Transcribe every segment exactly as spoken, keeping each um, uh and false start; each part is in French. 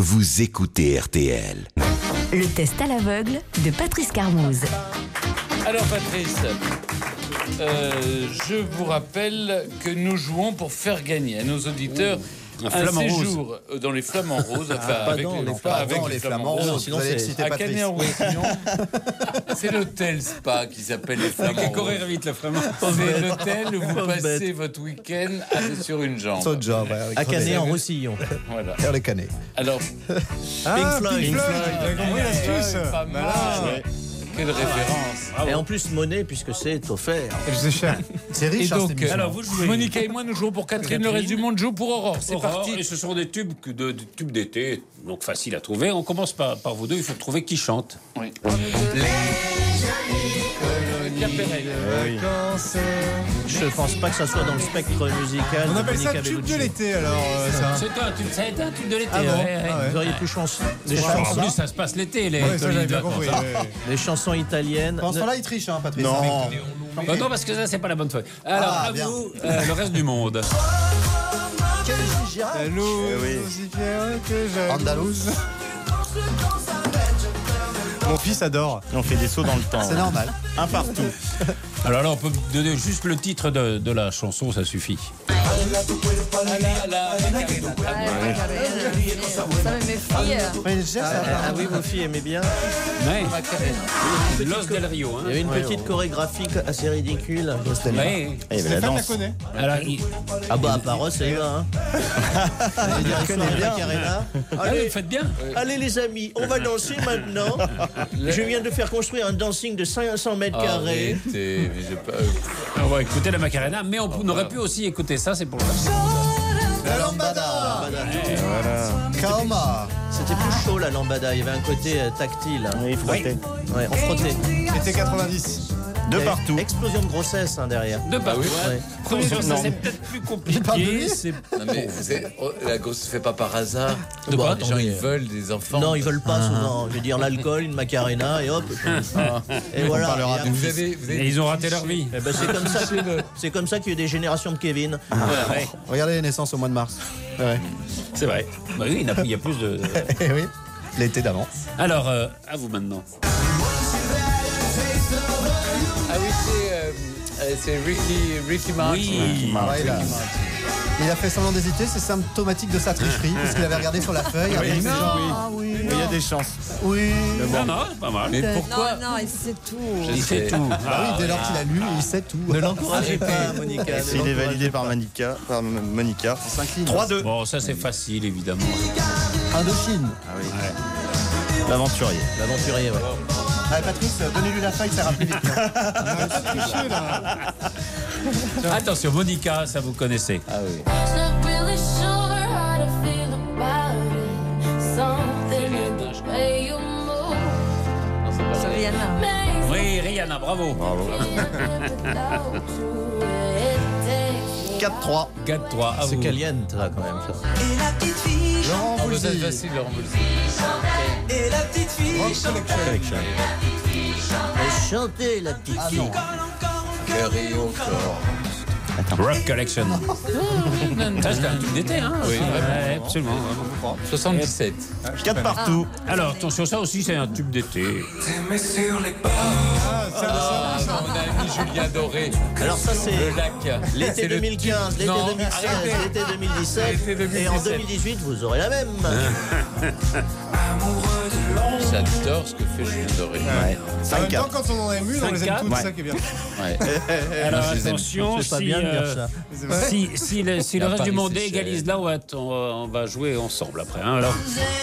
vous écoutez R T L. Le test à l'aveugle de Patrice Carmouze. Alors Patrice, euh, je vous rappelle que nous jouons pour faire gagner à nos auditeurs un, un séjour rose. Dans les Flamands Roses, enfin ah, avec, les, les, pas avec les, les Flamands, Flamands Roses. Sinon, c'est à Canet-en-Roussillon. C'est l'hôtel Spa qui s'appelle les Flamands Roses. Courir vite, le Flamand. C'est l'hôtel où vous passez votre week-end sur une jambe. Sur une jambe, ouais, à Canet-en-Roussillon. Voilà. Faire les Canets. Alors, ah, Pink Floyd. Pink Floyd. Vous avez compris l'astuce. Pas mal. Ouais. Quelle référence. Bravo. Et en plus monnaie puisque c'est offert. C'est cher. C'est riche. Et donc, hein, alors vous jouez. Monica et moi nous jouons pour Catherine, Catherine. Le reste du monde joue pour Aurore. C'est Aurore, parti. Et ce sont des tubes de, de tubes d'été, donc facile à trouver. On commence par, par vous deux. Il faut trouver qui chante. Oui. Les Pierre Perret. Oui. Je pense pas que ça soit dans le spectre musical. On appelle ça tube de l'été alors. Euh, ça. C'est un tube, ça a été un tube de l'été. Ah bon, ouais, ouais. Ah ouais. Vous auriez plus chance. Les chansons, en plus, ça se passe l'été. Les, ouais, ça, j'avais bien compris, ouais, ouais. les chansons italiennes. Pendant ce temps-là, il triche, hein, Patrice. Non. Non, non, parce que ça, c'est pas la bonne feuille. Alors, ah, à bien. Vous, euh, le reste du monde. Andalouse. Mon fils adore. On fait des sauts dans le temps. C'est normal. Un partout. Alors là, on peut donner juste le titre de, de la chanson, ça suffit. Ah oui, vos filles aimaient bien. Ouais. Los del Rio. Hein. Il y avait une petite chorégraphie assez ridicule. Ouais. Et la danse. Alors, il... Ah bah à Paros, ça y va. Hein. Je connais bien. Allez, vous faites bien. Allez les amis, on va danser maintenant. Je viens de faire construire un dancing de cinq cents mètres carrés. Arrêtez, mais j'ai pas... On va écouter la Macarena, mais on, on aurait pu aussi écouter ça, c'est pour le La lambada. Et voilà. Calma. C'était plus chaud la lambada, il y avait un côté euh, tactile. Oui, frottait. Ouais, on frottait. C'était quatre-vingt-dix. De partout. Explosion de grossesse hein, derrière. De partout. Ah oui. Ouais. Attention, ça c'est peut-être plus compliqué. C'est... Non mais c'est... Oh, la grosse se fait pas par hasard. De quoi? Les gens ils veulent des enfants. Non, ils veulent pas souvent. Je veux dire l'alcool, une macarena et hop. Et voilà. Et vous avez, vous avez et ils ont raté leur vie. Eh ben, c'est comme ça que c'est comme ça qu'il y a eu des générations de Kevin. Ah, ouais. Regardez les naissances au mois de mars. Ouais. C'est vrai. Bah oui, il y a plus de. Eh oui, l'été d'avant. Alors, euh, à vous maintenant. Ah oui, c'est, euh, euh, c'est Ricky, Ricky Martin. Oui. Ah, ouais, il, a, il a fait semblant d'hésiter, c'est symptomatique de sa tricherie, parce qu'il avait regardé sur la feuille. Oui, il mais dit, oui. ah, oui, Il y a des chances. Oui. Non, non, c'est pas mal. Mais pourquoi? Non, non, il sait tout. Il fait tout. Bah oui, dès lors qu'il a lu, il sait tout. Ne l'encouragez pas, Monica. S'il est validé par Monica, par Monica. trois deux. Bon, ça c'est facile, évidemment. Indochine. Ah oui. Ouais. L'aventurier. L'aventurier, ouais. Allez, Patrice, donnez-lui la feuille, ça ira plus vite. Attention, Monica, ça vous connaissez. Ah oui. C'est Rihanna. Oui, Rihanna, bravo. Bravo. quatre trois. quatre trois, à C'est vous. caliente là quand même ça. Laurent Oh, vous êtes Voulzy. facile, Laurent Voulzy. Rock Collection. Et chantez la petite Ah fille. non. Cœur et au corps. Rock Collection. Ça, c'est un truc d'été, hein? Oui, vraiment. Ouais, absolument. soixante-dix-sept. quatre partout. Alors, attention, ça aussi, c'est un tube d'été. Ah, mon ami Julien Doré. Alors ça c'est Le lac. l'été C'est le deux mille quinze, tube. l'été Non, deux mille seize, arrêtez. l'été deux mille dix-sept, L'été deux mille et en dix-sept. deux mille dix-huit vous aurez la même. J'adore ce que fait Julien Doré. Ouais. En cinq même temps, quatre. quand on en aime une, on les aime cinq toutes, quatre. c'est ça qui est bien. Ouais. Alors, je les aime. attention, C'est pas si, bien de dire euh, ça. C'est vrai. si, si le, si Et le à reste du Paris, monde c'est égalise cher. là, on va, on va- on va jouer ensemble après. Hein, alors.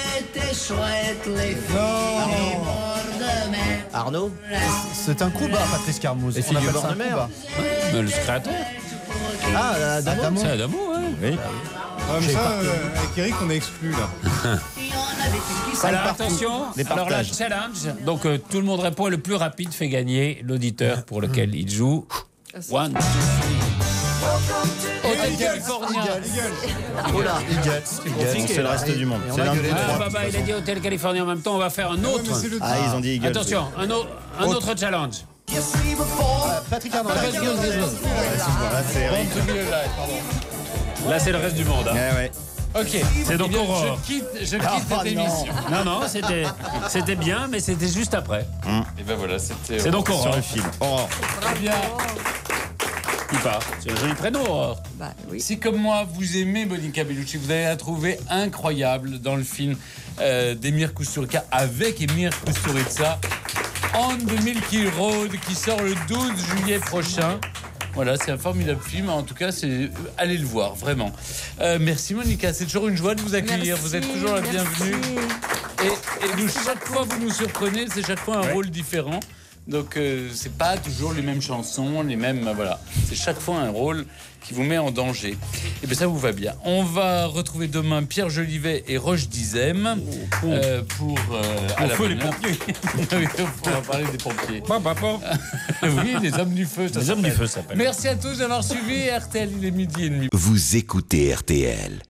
Arnaud, C'est un coup bas, Patrice Carmouze. Et c'est On du appelle bord ça de un coup mer. bas. Mais le créateur, ah la dame. Adamo. c'est Adamo, ouais. Oui. Ah, mais ça, euh, avec Eric, on est exclu là. Alors attention, Les alors là, partages. challenge. Donc euh, tout le monde répond et le plus rapide fait gagner l'auditeur pour lequel il joue. One, two, three. Hôtel California. Oh là, Eagles. C'est le reste du monde. Et on C'est a l'un gueulé. des Ah, trois. bah, bah, il a dit Hôtel California en même temps. On va faire un autre. Ah, ils ont dit Eagles. Attention, un, au- un autre challenge. Ah, Patrick Arnaud. Patrick Arnaud. Voilà, c'est Eric. Là, c'est le reste du monde. hein. Ouais, ouais. Ok. C'est donc Eh bien, Aurore. Je quitte, je quitte Ah, cette non. émission. Non, non, c'était, c'était bien, mais c'était juste après. Et ben voilà, c'était. C'est donc Sur Aurore. le film. Aurore. Très bien. Qui part. C'est un joli prénom, Aurore. Bah oui. Si comme moi vous aimez Monica Bellucci, vous allez la trouver incroyable dans le film euh, d'Emir Kusturica avec Emir Kusturica, On the Milky Road, qui sort le douze juillet prochain. Voilà, c'est un formidable film. En tout cas, c'est allez le voir, vraiment. Euh, merci Monica, c'est toujours une joie de vous accueillir. Merci, vous êtes toujours la merci. bienvenue. Et, et nous, chaque fois vous nous surprenez, c'est chaque fois un Ouais. rôle différent. Donc euh, c'est pas toujours les mêmes chansons, les mêmes euh, voilà. C'est chaque fois un rôle qui vous met en danger. Et bien ça vous va bien. On va retrouver demain Pierre Jolivet et Roche Dizem euh, pour euh, à Au la feu, les bonne heure. pompiers. Oui, on va parler des pompiers. Pas, pas, pas. Oui, les hommes du feu. ça Les hommes du s'appelle. feu s'appellent. Merci à tous d'avoir suivi R T L. Il est midi et demi. Vous écoutez R T L.